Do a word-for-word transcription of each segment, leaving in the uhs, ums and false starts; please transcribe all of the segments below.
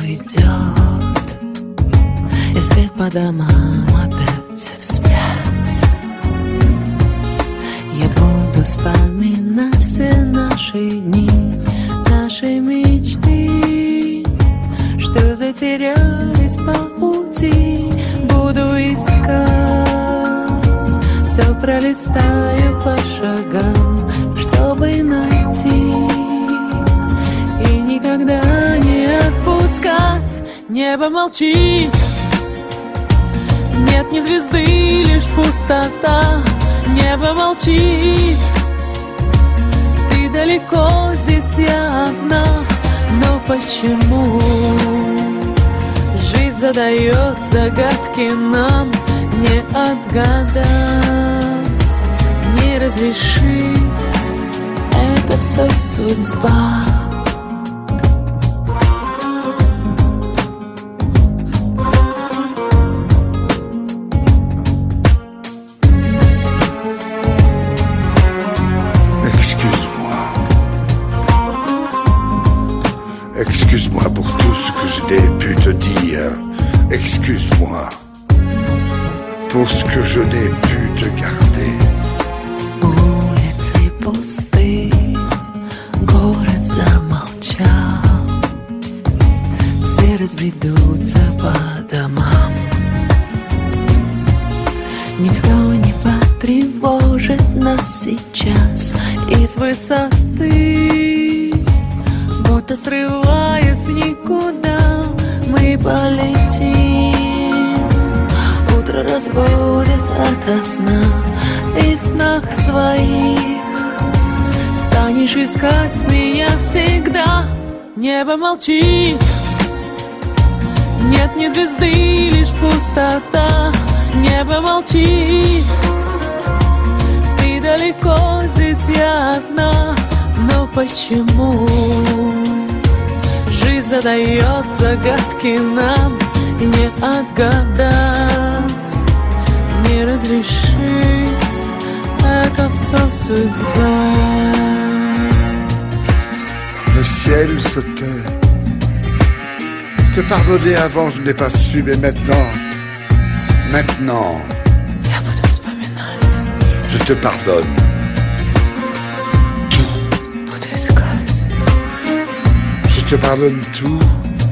уйдет, и свет по домам опять вспять. Я буду вспоминать все наши дни, наши мечты, что затерялись по пути. Буду искать, все пролистаю по шагам, чтобы найти и никогда не отпускать. Небо молчит, нет ни звезды, лишь пустота. Небо молчит, ты далеко, здесь я одна. Но почему жизнь задает загадки нам? Не отгадать, не разрешить, это все судьба. Excuse-moi pour tout ce que je n'ai pu te dire. Excuse-moi pour ce que je n'ai pu te garder. Улицы пусты, город замолчал, все разбредутся по домам. Никто не потревожит нас сейчас из высоты. Будто срываясь в никуда, мы полетим. Утро разбудит ото сна, и в снах своих станешь искать меня всегда. Небо молчит, нет ни звезды, лишь пустота. Небо молчит, ты далеко, здесь я одна. Но почему жизнь задает загадки нам? И не отгадать, не разрешить, это все судьба. Le ciel se tait. Te pardonner avant je n'ai pas su, mais maintenant, maintenant, Я буду вспоминать, je te pardonne. Je te pardonne tout,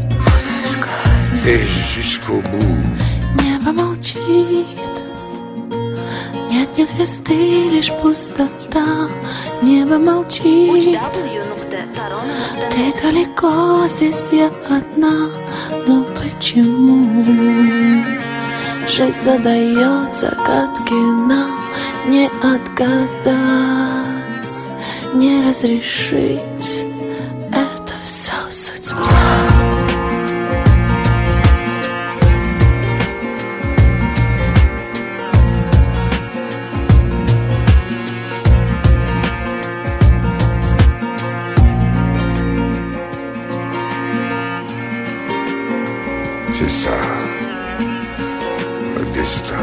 et jusqu'au bout. Небо молчит, нет ни звезды, лишь пустота. Небо молчит, ты далеко, здесь я одна. Но почему жизнь задает загадки нам? Не отгадать, не разрешить, это все судьба. C'est ça, le destin.